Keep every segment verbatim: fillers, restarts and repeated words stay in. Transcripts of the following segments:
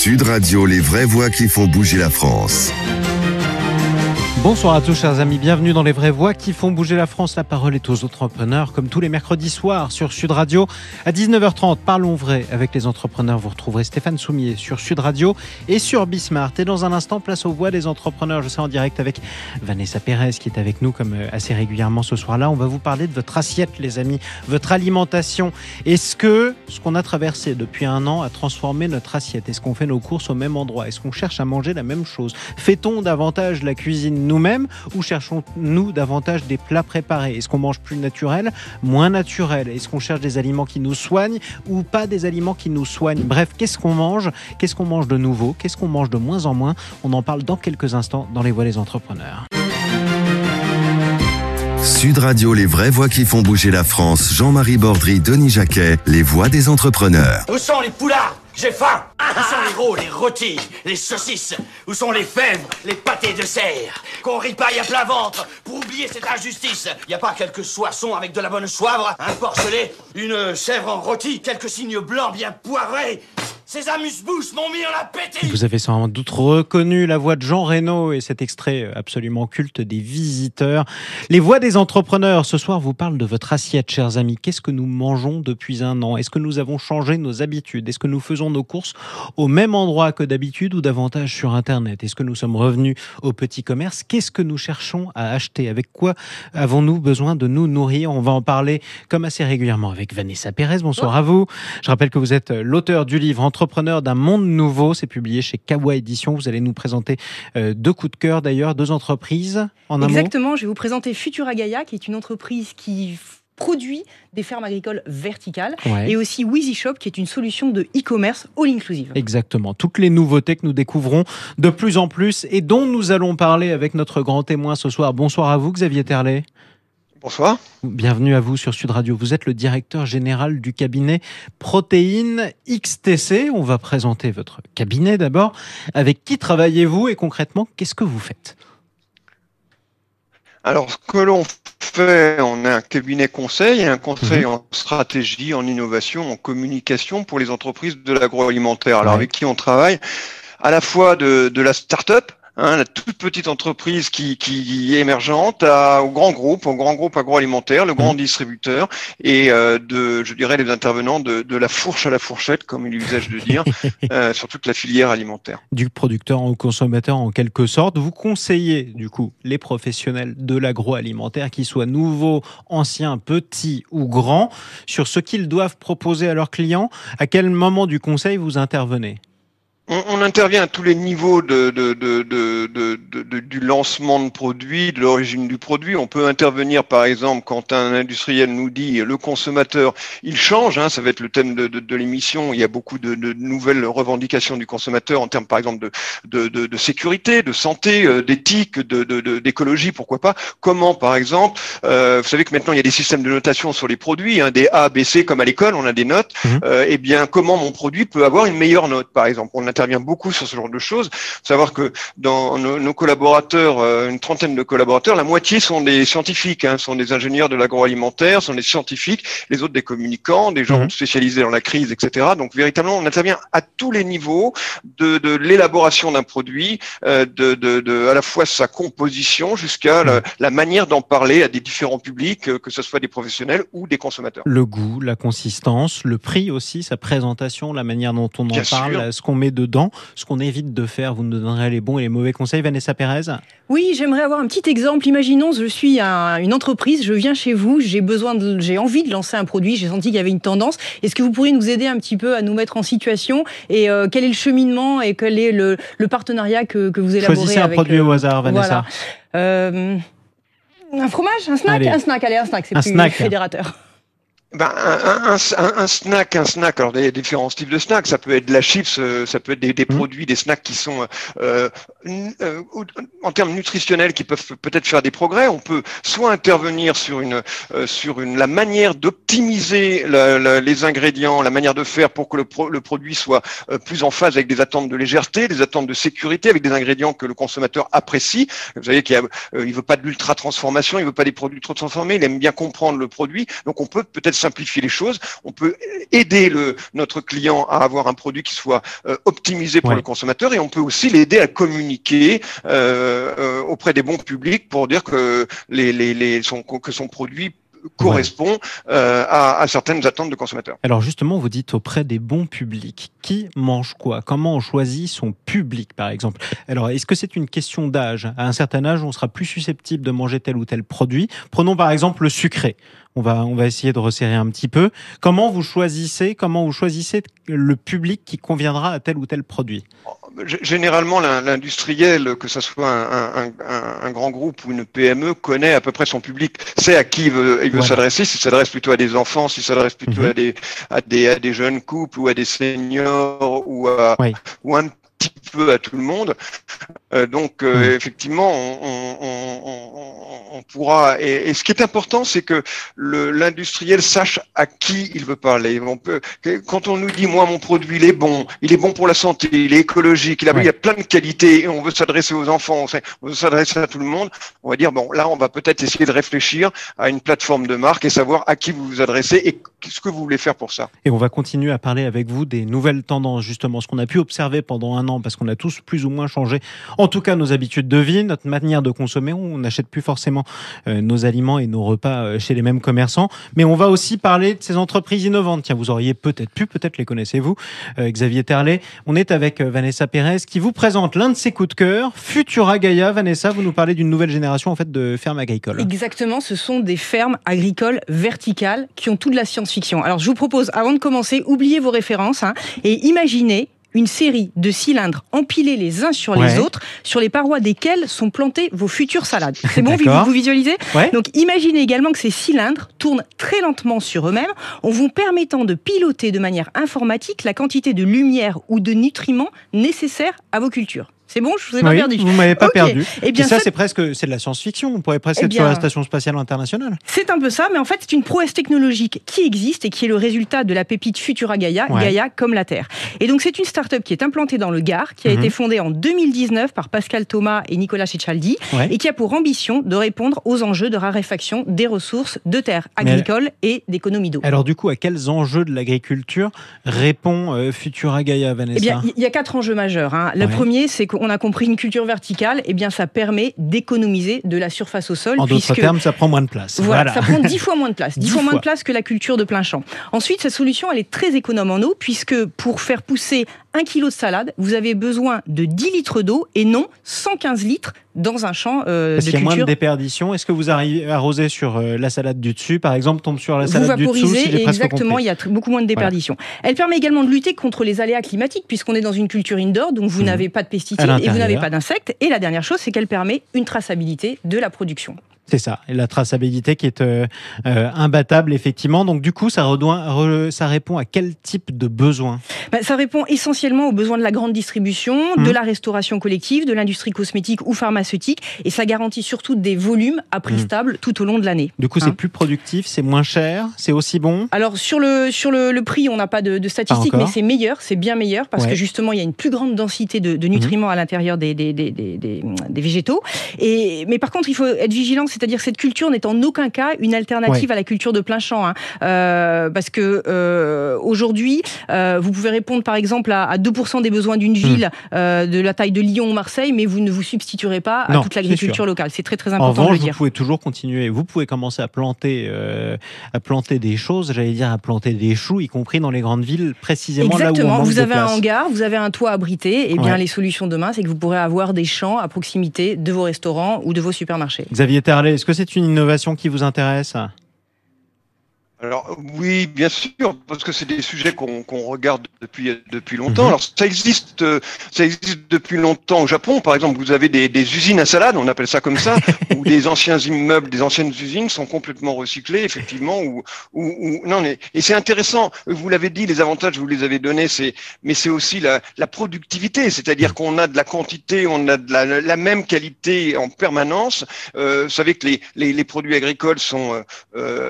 Sud Radio, les vraies voix qui font bouger la France. Bonsoir à tous chers amis, bienvenue dans les vraies voix qui font bouger la France. La parole est aux entrepreneurs comme tous les mercredis soirs sur Sud Radio. À dix-neuf heures trente, parlons vrai avec les entrepreneurs. Vous retrouverez Stéphane Soumier sur Sud Radio et sur Bismart. Et dans un instant, place aux voix des entrepreneurs. Je serai en direct avec Vanessa Pérez qui est avec nous comme assez régulièrement ce soir-là. On va vous parler de votre assiette les amis, votre alimentation. Est-ce que ce qu'on a traversé depuis un an a transformé notre assiette? Est-ce qu'on fait nos courses au même endroit? Est-ce qu'on cherche à manger la même chose? Fait-on davantage la cuisine nous-mêmes ou cherchons-nous davantage des plats préparés? Est-ce qu'on mange plus naturel, moins naturel? Est-ce qu'on cherche des aliments qui nous soignent ou pas des aliments qui nous soignent? Bref, qu'est-ce qu'on mange? Qu'est-ce qu'on mange de nouveau? Qu'est-ce qu'on mange de moins en moins? On en parle dans quelques instants dans les voix des entrepreneurs. Sud Radio, les vraies voix qui font bouger la France. Jean-Marie Bordry, Denis Jacquet, les voix des entrepreneurs. Où sont les poulards? J'ai faim. Où sont les rôles, les rôtis, les saucisses? Où sont les fèves, les pâtés de serre? Qu'on ripaille à plein ventre pour oublier cette injustice. Y a pas quelques soissons avec de la bonne soivre, un porcelet, une chèvre en rôti, quelques cygnes blancs bien poivrés? Ces amuse-bouches m'ont mis en appétit. Vous avez sans doute reconnu la voix de Jean Reno et cet extrait absolument culte des Visiteurs. Les voix des entrepreneurs, ce soir, vous parlent de votre assiette, chers amis. Qu'est-ce que nous mangeons depuis un an? Est-ce que nous avons changé nos habitudes? Est-ce que nous faisons nos courses au même endroit que d'habitude ou davantage sur Internet? Est-ce que nous sommes revenus au petit commerce? Qu'est-ce que nous cherchons à acheter? Avec quoi avons-nous besoin de nous nourrir? On va en parler comme assez régulièrement avec Vanessa Pérez. Bonsoir oh. à vous. Je rappelle que vous êtes l'auteur du livre Entrepreneur d'un monde nouveau. C'est publié chez Kawa Édition. Vous allez nous présenter euh, deux coups de cœur d'ailleurs, deux entreprises en un Exactement. mot. Je vais vous présenter Futuragaia, qui est une entreprise qui produit des fermes agricoles verticales, ouais. et aussi Wheezy Shop, qui est une solution de e-commerce all-inclusive. Exactement. Toutes les nouveautés que nous découvrons de plus en plus et dont nous allons parler avec notre grand témoin ce soir. Bonsoir à vous, Xavier Terlet. Bonsoir. Bienvenue à vous sur Sud Radio. Vous êtes le directeur général du cabinet Protéines X T C. On va présenter votre cabinet d'abord. Avec qui travaillez-vous et concrètement, qu'est-ce que vous faites? Alors, ce que l'on fait, on a un cabinet conseil, un conseil mmh. en stratégie, en innovation, en communication pour les entreprises de l'agroalimentaire. Alors, ouais. avec qui on travaille à la fois de, de la start-up, Hein, la toute petite entreprise qui, qui est émergente, à, au grand groupe, au grand groupe agroalimentaire, le grand mmh. distributeur, et euh, de, je dirais, les intervenants de, de la fourche à la fourchette, comme il est l'usage de dire, euh, sur toute la filière alimentaire. Du producteur au consommateur, en quelque sorte. Vous conseillez, du coup, les professionnels de l'agroalimentaire, qu'ils soient nouveaux, anciens, petits ou grands, sur ce qu'ils doivent proposer à leurs clients. À quel moment du conseil vous intervenez ? On, on intervient à tous les niveaux de, de, de, de, de, de, de, du lancement de produit, de l'origine du produit. On peut intervenir, par exemple, quand un industriel nous dit le consommateur, il change. Hein, ça va être le thème de, de, de l'émission. Il y a beaucoup de, de nouvelles revendications du consommateur en termes, par exemple, de, de, de, de sécurité, de santé, euh, d'éthique, de, de, de, d'écologie, pourquoi pas. Comment, par exemple, euh, vous savez que maintenant il y a des systèmes de notation sur les produits, hein, des A, B, C, comme à l'école, on a des notes. Mmh. Euh, eh bien, comment mon produit peut avoir une meilleure note, par exemple. On intervient beaucoup sur ce genre de choses. Faut savoir que dans nos, nos collaborateurs, euh, une trentaine de collaborateurs, la moitié sont des scientifiques, hein, sont des ingénieurs de l'agroalimentaire, sont des scientifiques, les autres des communicants, des gens mmh. spécialisés dans la crise, et cetera. Donc véritablement, on intervient à tous les niveaux de, de l'élaboration d'un produit, euh, de, de, de à la fois sa composition jusqu'à mmh. la, la manière d'en parler à des différents publics, que ce soit des professionnels ou des consommateurs. Le goût, la consistance, le prix aussi, sa présentation, la manière dont on en Bien parle, sûr. ce qu'on met dedans, ce qu'on évite de faire. Vous nous donnerez les bons et les mauvais conseils. Vanessa Pérez? Oui, j'aimerais avoir un petit exemple. Imaginons, je suis un, une entreprise, je viens chez vous, j'ai besoin de, j'ai envie de lancer un produit, j'ai senti qu'il y avait une tendance. Est-ce que vous pourriez nous aider un petit peu à nous mettre en situation et euh, quel est le cheminement et quel est le, le partenariat que, que vous élaborez? Choisissez un avec, produit euh, au hasard, Vanessa. Voilà. Euh, un fromage, un snack, allez. un snack, allez, un snack, c'est un plus snack. fédérateur. Ben, un, un, un, un snack, un snack. Alors, il y a différents types de snacks. Ça peut être de la chips, ça peut être des, des mmh. produits, des snacks qui sont euh, euh, en termes nutritionnels qui peuvent peut-être faire des progrès. On peut soit intervenir sur une euh, sur une la manière d'optimiser la, la, les ingrédients, la manière de faire pour que le, pro, le produit soit euh, plus en phase avec des attentes de légèreté, des attentes de sécurité, avec des ingrédients que le consommateur apprécie. Vous savez qu'il y a, euh, il veut pas de l'ultra transformation, il veut pas des produits trop transformés. Il aime bien comprendre le produit. Donc, on peut peut-être simplifier les choses, on peut aider le, notre client à avoir un produit qui soit euh, optimisé pour ouais. le consommateur, et on peut aussi l'aider à communiquer euh, euh, auprès des bons publics pour dire que les, les, les son, que son produit correspond ouais. euh, à, à certaines attentes de consommateurs. Alors justement, vous dites auprès des bons publics. Qui mange quoi? Comment on choisit son public, par exemple? Alors, est-ce que c'est une question d'âge? À un certain âge, on sera plus susceptible de manger tel ou tel produit. Prenons par exemple le sucré. On va, on va essayer de resserrer un petit peu. Comment vous choisissez, comment vous choisissez le public qui conviendra à tel ou tel produit? Généralement, l'industriel, que ce soit un, un, un, un grand groupe ou une P M E, connaît à peu près son public, sait à qui il veut, il veut voilà. s'adresser, s'il s'adresse plutôt à des enfants, s'il s'adresse plutôt mm-hmm. à, des, à, des, à des jeunes couples ou à des seniors ou à, oui. ou un petit peu à tout le monde. Euh, donc, euh, mmh. effectivement, on, on, on, on pourra. Et, et ce qui est important, c'est que le, l'industriel sache à qui il veut parler. On peut, quand on nous dit, moi, mon produit, il est bon, il est bon pour la santé, il est écologique, il a, ouais. il y a plein de qualités, et on veut s'adresser aux enfants, on veut s'adresser à tout le monde. On va dire, bon, là, on va peut-être essayer de réfléchir à une plateforme de marque et savoir à qui vous vous adressez et ce que vous voulez faire pour ça. Et on va continuer à parler avec vous des nouvelles tendances, justement, ce qu'on a pu observer pendant un an, parce qu'on a tous plus ou moins changé. En tout cas, nos habitudes de vie, notre manière de consommer, on n'achète plus forcément euh, nos aliments et nos repas euh, chez les mêmes commerçants. Mais on va aussi parler de ces entreprises innovantes. Tiens, vous auriez peut-être pu, peut-être les connaissez-vous, euh, Xavier Terlet. On est avec euh, Vanessa Pérez qui vous présente l'un de ses coups de cœur, Futura Gaia. Vanessa, vous nous parlez d'une nouvelle génération en fait de fermes agricoles. Exactement, ce sont des fermes agricoles verticales qui ont tout de la science-fiction. Alors je vous propose, avant de commencer, oubliez vos références hein, et imaginez une série de cylindres empilés les uns sur ouais. les autres, sur les parois desquels sont plantées vos futures salades. C'est bon, vous, vous visualisez ouais. Donc imaginez également que ces cylindres tournent très lentement sur eux-mêmes, en vous permettant de piloter de manière informatique la quantité de lumière ou de nutriments nécessaires à vos cultures. C'est bon, je vous ai pas oui, perdu. Vous m'avez pas okay. perdu. Eh bien, et ça, ça, c'est presque, c'est de la science-fiction. On pourrait presque eh être bien, sur la station spatiale internationale. C'est un peu ça, mais en fait, c'est une prouesse technologique qui existe et qui est le résultat de la pépite Futura Gaia, ouais. Gaia comme la Terre. Et donc, c'est une start-up qui est implantée dans le Gard, qui a mm-hmm. été fondée en deux mille dix-neuf par Pascal Thomas et Nicolas Ceccialdi, ouais. et qui a pour ambition de répondre aux enjeux de raréfaction des ressources de terres agricoles elle... et d'économie d'eau. Alors, du coup, à quels enjeux de l'agriculture répond euh, Futura Gaia, Vanessa? Eh bien, il y a quatre enjeux majeurs. Hein. Le ouais. premier, c'est qu'on a compris une culture verticale, eh bien, ça permet d'économiser de la surface au sol. En puisque, d'autres termes, ça prend moins de place. Voilà, voilà. Ça prend dix fois moins de place. dix fois moins de place que la culture de plein champ. Ensuite, cette solution, elle est très économe en eau, puisque pour faire pousser un kilo de salade, vous avez besoin de dix litres d'eau et non cent quinze litres dans un champ euh, de culture. Parce qu'il y a moins de déperdition. Est-ce que vous arrivez à arroser sur euh, la salade du dessus, par exemple, tombe sur la salade vous du dessous, si j'ai presque exactement, compris. Il y a tr- beaucoup moins de déperdition. Voilà. Elle permet également de lutter contre les aléas climatiques, puisqu'on est dans une culture indoor, donc vous mmh. n'avez pas de pesticides et vous n'avez pas d'insectes. Et la dernière chose, c'est qu'elle permet une traçabilité de la production. C'est ça, et la traçabilité qui est euh, euh, imbattable, effectivement. Donc du coup, ça, redoin, re, ça répond à quel type de besoin? Ben, ça répond essentiellement aux besoins de la grande distribution, mmh. de la restauration collective, de l'industrie cosmétique ou pharmaceutique, et ça garantit surtout des volumes à prix mmh. stable tout au long de l'année. Du coup, hein. c'est plus productif, c'est moins cher, c'est aussi bon? Alors sur le, sur le, le prix, on n'a pas de, de statistiques, mais c'est meilleur, c'est bien meilleur, parce ouais. que justement, il y a une plus grande densité de, de nutriments mmh. à l'intérieur des, des, des, des, des, des végétaux. Et, mais par contre, il faut être vigilant, c'est-à-dire que cette culture n'est en aucun cas une alternative ouais. à la culture de plein champ. Hein. Euh, parce que euh, aujourd'hui, euh, vous pouvez répondre par exemple à, à deux pour cent des besoins d'une ville mmh. euh, de la taille de Lyon ou Marseille, mais vous ne vous substituerez pas à non, toute l'agriculture locale. C'est très très important en revanche, de le dire. Vous pouvez toujours continuer. Vous pouvez commencer à planter, euh, à planter des choses, j'allais dire à planter des choux, y compris dans les grandes villes, précisément Exactement. là où on manque vous avez de place. un hangar, vous avez un toit abrité. Et bien ouais. les solutions demain, c'est que vous pourrez avoir des champs à proximité de vos restaurants ou de vos supermarchés. Xavier Terlet, est-ce que c'est une innovation qui vous intéresse ? Alors oui, bien sûr, parce que c'est des sujets qu'on qu'on regarde depuis depuis longtemps. Mmh. Alors ça existe, ça existe depuis longtemps au Japon. Par exemple, vous avez des, des usines à salade, on appelle ça comme ça, où des anciens immeubles, des anciennes usines sont complètement recyclés, effectivement. Ou ou non, mais et c'est intéressant. Vous l'avez dit, les avantages vous les avez donnés, c'est mais c'est aussi la la productivité, c'est-à-dire qu'on a de la quantité, on a de la la même qualité en permanence. Euh, vous savez que les les, les produits agricoles sont euh,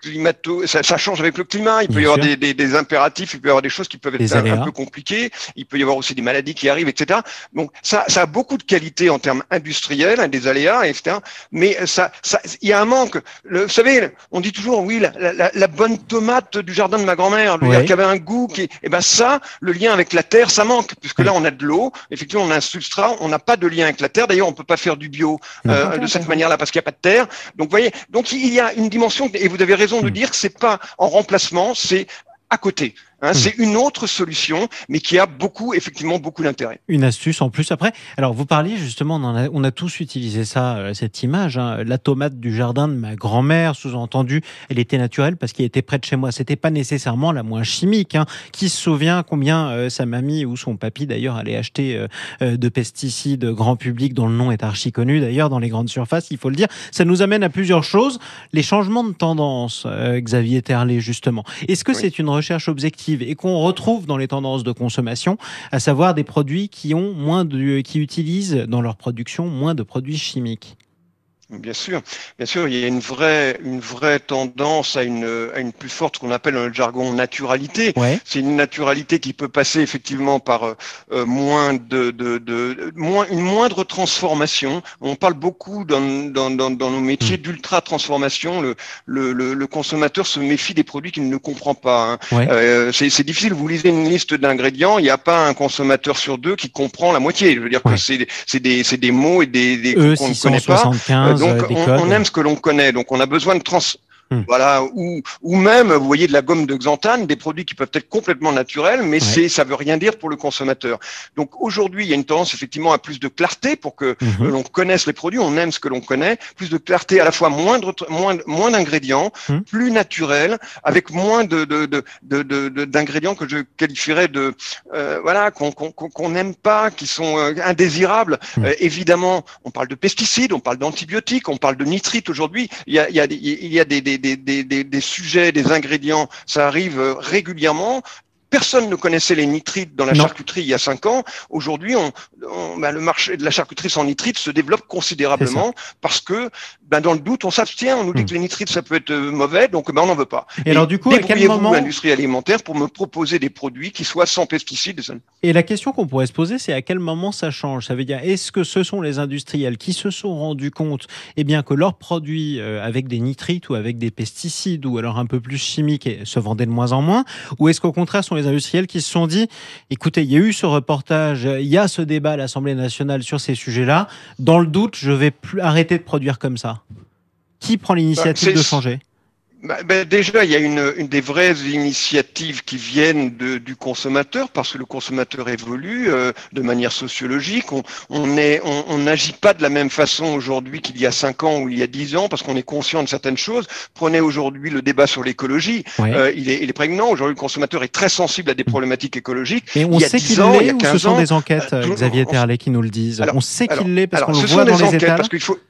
climato, ça, ça change avec le climat. Il peut Bien y avoir sûr. des, des, des impératifs, il peut y avoir des choses qui peuvent Des être un, un aléas. peu compliquées. Il peut y avoir aussi des maladies qui arrivent, et cetera. Donc ça, ça a beaucoup de qualités en termes industriels, hein, des aléas, et cetera. Mais ça, ça, il y a un manque. Le, vous savez, on dit toujours, oui, la, la, la bonne tomate du jardin de ma grand-mère, je veux Ouais. dire, qui avait un goût, qui, et ben ça, le lien avec la terre, ça manque, puisque Ouais. là, on a de l'eau. Effectivement, on a un substrat, on n'a pas de lien avec la terre. D'ailleurs, on peut pas faire du bio euh, de cette manière-là parce qu'il n'y a pas de terre. Donc, vous voyez, donc il y a une dimension, et vous avez raison de Mm. dire que c'est pas en remplacement, c'est à côté. Hein, Mm. C'est une autre solution, mais qui a beaucoup, effectivement, beaucoup d'intérêt. Une astuce en plus après. Alors vous parliez justement, on, en a, on a tous utilisé ça, euh, cette image, hein, la tomate du jardin de ma grand-mère, sous-entendu, elle était naturelle parce qu'elle était près de chez moi. C'était pas nécessairement la moins chimique. Hein. Qui se souvient combien euh, sa mamie ou son papy d'ailleurs allait acheter euh, euh, de pesticides grand public dont le nom est archi connu d'ailleurs dans les grandes surfaces, il faut le dire. Ça nous amène à plusieurs choses. Les changements de tendance, euh, Xavier Terlet justement. Est-ce que Oui. c'est une recherche objective et qu'on retrouve dans les tendances de consommation, à savoir des produits qui ont moins de, qui utilisent dans leur production moins de produits chimiques? Bien sûr, bien sûr, il y a une vraie, une vraie tendance à une, à une plus forte, qu'on appelle dans le jargon naturalité. Ouais. C'est une naturalité qui peut passer effectivement par euh, moins de, de, de, moins, une moindre transformation. On parle beaucoup dans, dans, dans, dans nos métiers Mmh. d'ultra transformation. Le, le, le, le consommateur se méfie des produits qu'il ne comprend pas. Hein. Ouais. Euh, c'est, c'est difficile. Vous lisez une liste d'ingrédients, il n'y a pas un consommateur sur deux qui comprend la moitié. Je veux dire Ouais. que c'est, c'est des, c'est des mots et des, des E qu'on ne six connaît cent pas. soixante-quinze, Donc, euh, des on, codes. on aime ce que l'on connaît, donc on a besoin de trans. Hmm. Voilà, ou, ou même, vous voyez, de la gomme de xanthane, des produits qui peuvent être complètement naturels, mais Ouais. c'est, ça veut rien dire pour le consommateur. Donc aujourd'hui, il y a une tendance effectivement à plus de clarté pour que Mhm. euh, l'on connaisse les produits, on aime ce que l'on connaît, plus de clarté, à la fois moindre, moins, moins d'ingrédients, Hmm. plus naturel, avec moins de, de, de, de, de- de- d'ingrédients que je qualifierais de, euh, voilà, qu'on, qu'on, qu'on qu'on n'aime pas, qui sont euh, indésirables. Hmm. Euh, évidemment, on parle de pesticides, on parle d'antibiotiques, on parle de nitrites aujourd'hui. Il y a, il y a, des- il y a des, des, des, des, des, des sujets, des ingrédients, ça arrive euh, régulièrement. Personne ne connaissait les nitrites dans la Non. charcuterie il y a cinq ans. Aujourd'hui, on, on, ben, le marché de la charcuterie sans nitrites se développe considérablement parce que, ben, dans le doute, on s'abstient. On nous dit Mm. que les nitrites, ça peut être euh, mauvais, donc ben, on n'en veut pas. Et alors, du coup, à quel débrouillez-vous, moment- industrie alimentaire, pour me proposer des produits qui soient sans pesticides. Et la question qu'on pourrait se poser, c'est à quel moment ça change? Ça veut dire, est-ce que ce sont les industriels qui se sont rendus compte, eh bien, que leurs produits euh, avec des nitrites ou avec des pesticides ou alors un peu plus chimiques eh, se vendaient de moins en moins? Ou est-ce qu'au contraire, ce sont les industriels qui se sont dit, écoutez, il y a eu ce reportage, il y a ce débat à l'Assemblée nationale sur ces sujets-là. Dans le doute, je vais plus arrêter de produire comme ça. Qui prend l'initiative Bah, c'est- de changer? Bah, ben déjà, il y a une, une des vraies initiatives qui viennent de, du consommateur, parce que le consommateur évolue euh, de manière sociologique. On on est, on on n'agit pas de la même façon aujourd'hui qu'il y a cinq ans ou il y a dix ans, parce qu'on est conscient de certaines choses. Prenez aujourd'hui le débat sur l'écologie. Ouais. Euh, il, est, il est prégnant. Aujourd'hui, le consommateur est très sensible à des problématiques écologiques. Et on il y a sait dix qu'il ans, il y l'est a ou ce quinze sont ans, des enquêtes, euh, Xavier on- Terlet, qui nous le disent? Alors- On sait alors- qu'il l'est parce alors, qu'on le ce voit sont dans des les enquêtes, étals. parce qu'il faut.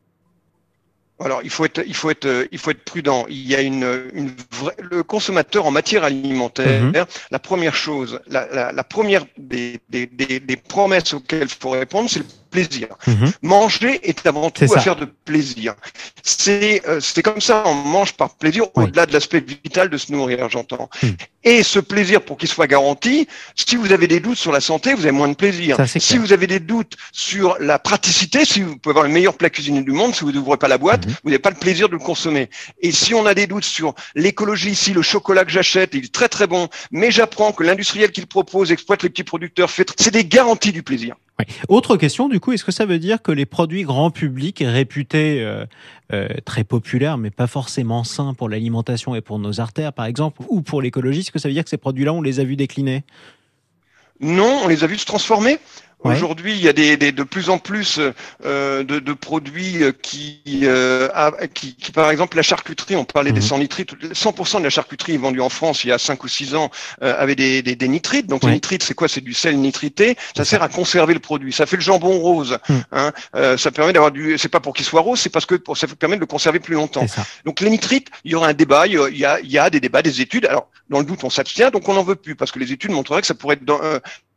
Alors, il faut être, il faut être, il faut être prudent. Il y a une, une vraie, le consommateur en matière alimentaire. Mhm. La première chose, la, la, la première des, des, des, des promesses auxquelles il faut répondre, c'est le plaisir. Mhm. Manger est avant C'est tout ça. affaire de plaisir. C'est, euh, c'est comme ça, on mange par plaisir, Oui. au-delà de l'aspect vital de se nourrir, j'entends. Mhm. Et ce plaisir, pour qu'il soit garanti, si vous avez des doutes sur la santé, vous avez moins de plaisir. Ça, c'est Si clair. vous avez des doutes sur la praticité, si vous pouvez avoir le meilleur plat cuisiné du monde, si vous n'ouvrez pas la boîte, Mhm. vous n'avez pas le plaisir de le consommer. Et si on a des doutes sur l'écologie, si le chocolat que j'achète, il est très très bon, mais j'apprends que l'industriel qui le propose exploite les petits producteurs, fait, c'est des garanties du plaisir. Ouais. Autre question, du coup, est-ce que ça veut dire que les produits grand public réputés euh, euh, très populaires, mais pas forcément sains pour l'alimentation et pour nos artères, par exemple, ou pour l'écologie, est-ce que ça veut dire que ces produits-là, on les a vus décliner? Non, on les a vus se transformer. Ouais. Aujourd'hui, il y a des, des, de plus en plus euh, de, de produits qui, euh, a- qui, qui, par exemple, la charcuterie, on parlait Mhm. des sans nitrites, cent pour cent de la charcuterie vendue en France il y a cinq ou six ans euh, avait des, des, des nitrites. Donc Ouais. les nitrites, c'est quoi? C'est du sel nitrité. Ça C'est sert à conserver le produit. Ça fait le jambon rose. Mhm. Hein. Euh, ça permet d'avoir du. C'est pas pour qu'il soit rose, c'est parce que pour, ça permet de le conserver plus longtemps. C'est ça. Donc les nitrites, il y aura un débat, il y a, il y a des débats, des études. Alors dans le doute, on s'abstient, donc on n'en veut plus parce que les études montreraient que ça pourrait être dans, euh,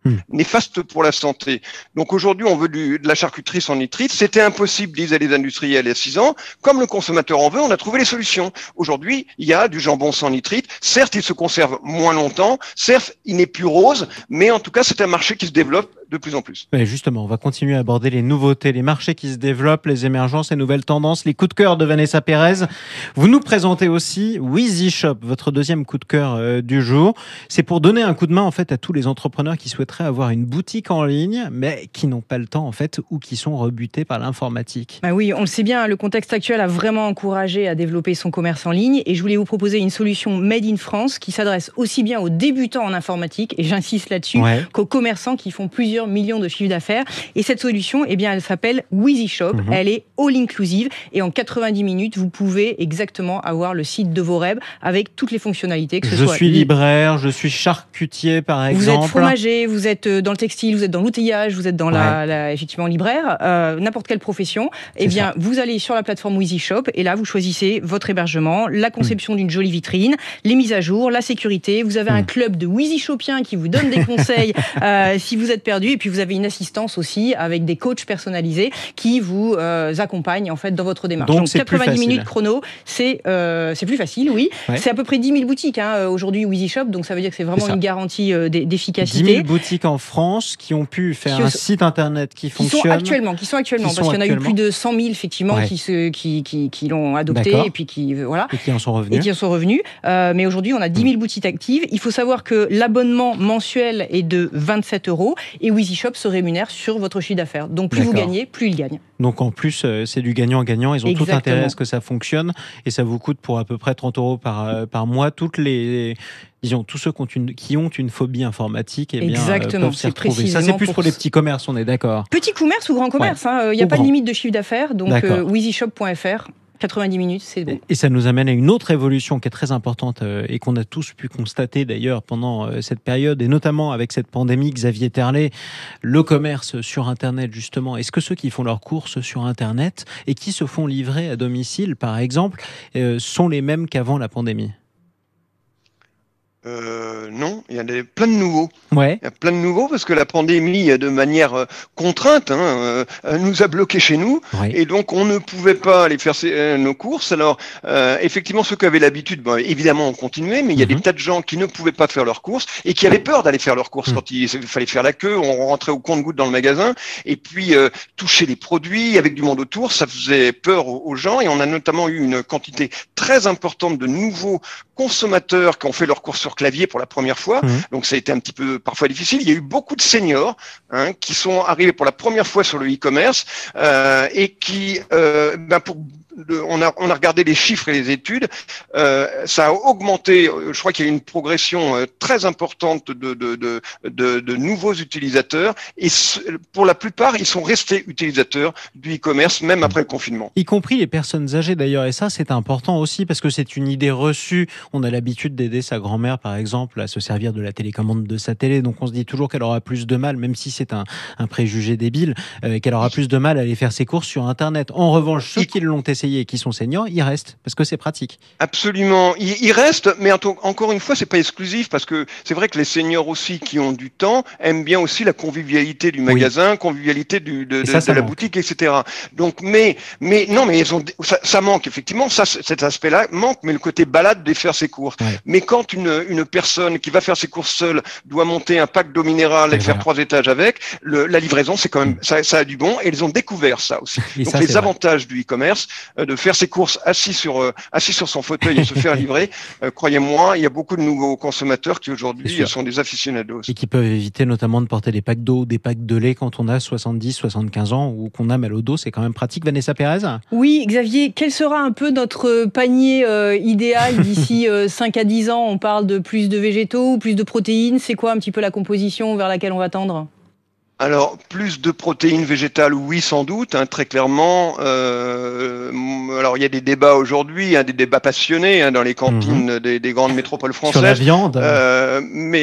mmh. néfaste pour la santé. Donc aujourd'hui, on veut du, de la charcuterie sans nitrite. C'était impossible, disaient les industriels il y a six ans. Comme le consommateur en veut, on a trouvé les solutions. Aujourd'hui, il y a du jambon sans nitrite. Certes, il se conserve moins longtemps. Certes, il n'est plus rose, mais en tout cas, c'est un marché qui se développe de plus en plus. Et justement, on va continuer à aborder les nouveautés, les marchés qui se développent, les émergences, les nouvelles tendances, les coups de cœur de Vanessa Pérez. Vous nous présentez aussi WeezyShop, votre deuxième coup de cœur euh, du jour. C'est pour donner un coup de main en fait à tous les entrepreneurs qui souhaiteraient avoir une boutique en ligne, mais qui n'ont pas le temps en fait ou qui sont rebutés par l'informatique. Bah oui, on le sait bien, le contexte actuel a vraiment encouragé à développer son commerce en ligne et je voulais vous proposer une solution made in France qui s'adresse aussi bien aux débutants en informatique, et j'insiste là-dessus, ouais. qu'aux commerçants qui font plusieurs millions de chiffres d'affaires. Et cette solution, eh bien, elle s'appelle WeezyShop. Mmh. Elle est all-inclusive et en quatre-vingt-dix minutes, vous pouvez exactement avoir le site de vos rêves avec toutes les fonctionnalités. Que ce je soit suis libraire, je suis charcutier par exemple. Vous êtes fromager, vous êtes dans le textile, vous êtes dans l'outillage, vous êtes dans ouais. la, la, effectivement libraire, euh, n'importe quelle profession. C'est eh bien, ça. Vous allez sur la plateforme WeezyShop et là, vous choisissez votre hébergement, la conception mmh. d'une jolie vitrine, les mises à jour, la sécurité. Vous avez mmh. un club de WeezyShopiens qui vous donne des conseils euh, si vous êtes perdu. Et puis vous avez une assistance aussi avec des coachs personnalisés qui vous euh, accompagnent en fait dans votre démarche. Donc, Donc quatre-vingt-dix minutes chrono, c'est euh, c'est plus facile, oui. Ouais. C'est à peu près dix mille boutiques hein, aujourd'hui WeezyShop, donc ça veut dire que c'est vraiment c'est une garantie euh, d'efficacité. dix mille boutiques en France qui ont pu faire qui un site internet qui, qui fonctionne. Sont actuellement, qui sont actuellement, qui parce qu'il y en a eu plus de cent mille effectivement ouais. qui se qui qui, qui l'ont adopté D'accord. et puis qui euh, voilà et qui en sont revenus. Et qui en sont revenus. Euh, mais aujourd'hui, on a dix mille mmh. boutiques actives. Il faut savoir que l'abonnement mensuel est de vingt-sept euros et WeezyShop se rémunère sur votre chiffre d'affaires. Donc plus D'accord. vous gagnez, plus ils gagnent. Donc en plus, euh, c'est du gagnant-gagnant. Ils ont Exactement. Tout intérêt à ce que ça fonctionne et ça vous coûte pour à peu près trente euros par, euh, par mois. Toutes les, disons, tous ceux qui ont une, qui ont une phobie informatique, eh bien, Exactement. Euh, peuvent s'y retrouver. Ça, c'est plus pour, pour les petits commerces, on est d'accord. Petit commerce ou grand commerce. Il ouais. n'y hein, a pas grand. De limite de chiffre d'affaires. Donc euh, weezyshop point f r. quatre-vingt-dix minutes, c'est bon. Et ça nous amène à une autre évolution qui est très importante euh, et qu'on a tous pu constater d'ailleurs pendant euh, cette période et notamment avec cette pandémie. Xavier Terlet, le commerce sur Internet justement. Est-ce que ceux qui font leurs courses sur Internet et qui se font livrer à domicile, par exemple, euh, sont les mêmes qu'avant la pandémie ? Euh, non, il y a des, plein de nouveaux. Ouais. Il y a plein de nouveaux parce que la pandémie, de manière euh, contrainte, hein, euh, nous a bloqués chez nous ouais. et donc on ne pouvait pas aller faire ces, euh, nos courses. Alors, euh, effectivement, ceux qui avaient l'habitude, bon, évidemment, ont continué, mais il y a mm-hmm. des tas de gens qui ne pouvaient pas faire leurs courses et qui avaient peur d'aller faire leurs courses mm. quand il, il fallait faire la queue. On rentrait au compte-gouttes dans le magasin et puis euh, toucher les produits avec du monde autour, ça faisait peur aux, aux gens et on a notamment eu une quantité très importante de nouveaux consommateurs qui ont fait leurs courses sur clavier pour la première fois, mmh. donc ça a été un petit peu parfois difficile. Il y a eu beaucoup de seniors hein, qui sont arrivés pour la première fois sur le e-commerce euh, et qui, euh, ben pour Le, on, a, on a regardé les chiffres et les études, euh, ça a augmenté, je crois qu'il y a eu une progression euh, très importante de, de, de, de, de nouveaux utilisateurs et c- pour la plupart, ils sont restés utilisateurs du e-commerce même après le confinement. Y compris les personnes âgées d'ailleurs, et ça c'est important aussi parce que c'est une idée reçue. On a l'habitude d'aider sa grand-mère par exemple à se servir de la télécommande de sa télé, donc on se dit toujours qu'elle aura plus de mal, même si c'est un, un préjugé débile, euh, qu'elle aura plus de mal à aller faire ses courses sur Internet. En revanche, ceux qui l'ont essayé et qui sont seniors, ils restent parce que c'est pratique. Absolument, ils, ils restent, mais encore une fois, c'est pas exclusif parce que c'est vrai que les seniors aussi qui ont du temps aiment bien aussi la convivialité du magasin, oui. convivialité du, de, de, ça, ça de la boutique, et cetera. Donc, mais, mais non, mais ils ont, ça, ça manque effectivement, ça, cet aspect-là manque, mais le côté balade de faire ses courses. Ouais. Mais quand une, une personne qui va faire ses courses seule doit monter un pack d'eau minérale et, et faire voilà. trois étages avec, le, la livraison, c'est quand même, mmh. ça, ça a du bon, et ils ont découvert ça aussi. Et donc, ça, les avantages vrai. Du e-commerce, euh, de faire ses courses assis sur euh, assis sur son fauteuil et se faire livrer. Euh, croyez-moi, il y a beaucoup de nouveaux consommateurs qui aujourd'hui sont des aficionados et qui peuvent éviter notamment de porter des packs d'eau, des packs de lait quand on a soixante-dix, soixante-quinze ans ou qu'on a mal au dos. C'est quand même pratique. Vanessa Pérez. Oui, Xavier. Quel sera un peu notre panier euh, idéal d'ici euh, cinq à dix ans? On parle de plus de végétaux ou plus de protéines. C'est quoi un petit peu la composition vers laquelle on va tendre? Alors, plus de protéines végétales, oui, sans doute, hein, très clairement. Euh, alors, il y a des débats aujourd'hui, hein, des débats passionnés hein, dans les cantines mmh. des, des grandes métropoles françaises. Sur la viande. Euh, mais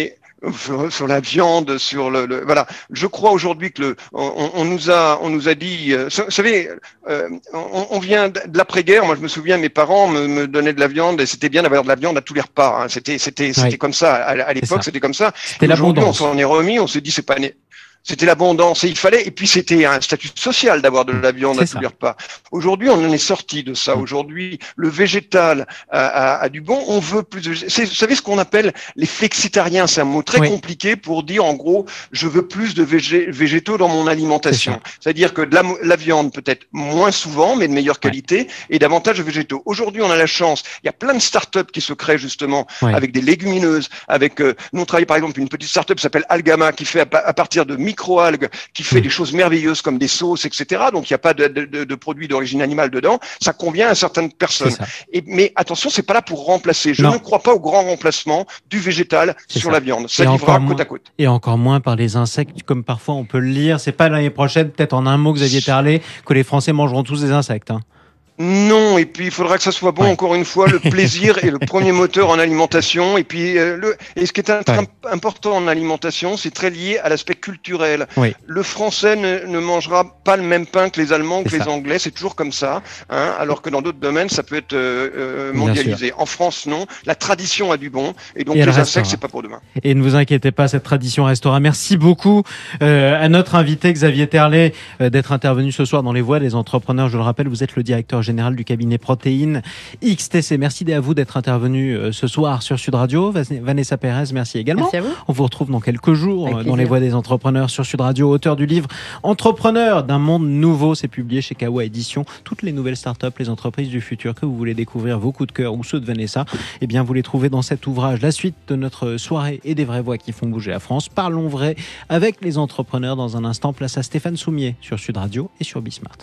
sur, sur la viande, sur le, le voilà. Je crois aujourd'hui que le, on, on nous a, on nous a dit, euh, vous savez, euh, on, on vient de l'après-guerre. Moi, je me souviens, mes parents me, me donnaient de la viande et c'était bien d'avoir de la viande à tous les repas. Hein. C'était, c'était, c'était Oui. comme ça à, à l'époque. C'était comme ça. C'était Aujourd'hui, on l'abondance. s'en est remis. On s'est dit, c'est pas né. C'était l'abondance et il fallait, et puis c'était un statut social d'avoir de la viande C'est à ça. tous les repas. Aujourd'hui, on en est sorti de ça. Aujourd'hui, le végétal a, a, a du bon. On veut plus de végétal. C'est, vous savez ce qu'on appelle les flexitariens. C'est un mot très Oui. compliqué pour dire, en gros, je veux plus de végé, végétaux dans mon alimentation. C'est C'est-à-dire que de la, la viande peut-être moins souvent, mais de meilleure qualité et davantage de végétaux. Aujourd'hui, on a la chance. Il y a plein de startups qui se créent justement Oui. avec des légumineuses, avec, euh, nous on travaille par exemple une petite startup qui s'appelle Algama qui fait à, à partir de micro-algues, qui fait Oui. des choses merveilleuses comme des sauces, et cetera. Donc il n'y a pas de, de, de, de produits d'origine animale dedans. Ça convient à certaines personnes. C'est ça. Et, mais attention, c'est pas là pour remplacer. Je Non. ne crois pas au grand remplacement du végétal C'est sur ça. la viande. Ça Et vivra encore côte moins- à côte. Et encore moins par les insectes, comme parfois on peut le lire. C'est pas l'année prochaine, peut-être en un mot, Xavier Terlet, que les Français mangeront tous des insectes. Hein. Non, et puis il faudra que ça soit bon. Ouais. Encore une fois, le plaisir est le premier moteur en alimentation. Et puis euh, le et ce qui est un- Ouais. important en alimentation, c'est très lié à l'aspect culturel. Oui. Le Français ne, ne mangera pas le même pain que les Allemands ou que C'est les ça. Anglais. C'est toujours comme ça. Hein, alors que dans d'autres domaines, ça peut être euh, euh, Bien mondialisé. En France, non. La tradition a du bon, et donc Et elle les restera. insectes, c'est pas pour demain. Et ne vous inquiétez pas, cette tradition restera. Merci beaucoup euh, à notre invité Xavier Terlet euh, d'être intervenu ce soir dans les Voix des entrepreneurs. Je le rappelle, vous êtes le directeur général du cabinet Protéines X T C. Merci à vous d'être intervenu euh, ce soir sur Sud Radio. Vas- Vanessa Pérez, merci également. Merci à vous. On vous retrouve dans quelques jours Avec euh, dans plaisir. les Voix des entrepreneurs sur Sud Radio. Auteur du livre Entrepreneur d'un monde nouveau, c'est publié chez Kawa Édition. Toutes les nouvelles startups, les entreprises du futur que vous voulez découvrir, vos coups de cœur ou ceux de Vanessa, eh bien vous les trouvez dans cet ouvrage. La suite de notre soirée et des vraies voix qui font bouger la France. Parlons vrai avec les entrepreneurs dans un instant. Place à Stéphane Soumier sur Sud Radio et sur Bismart.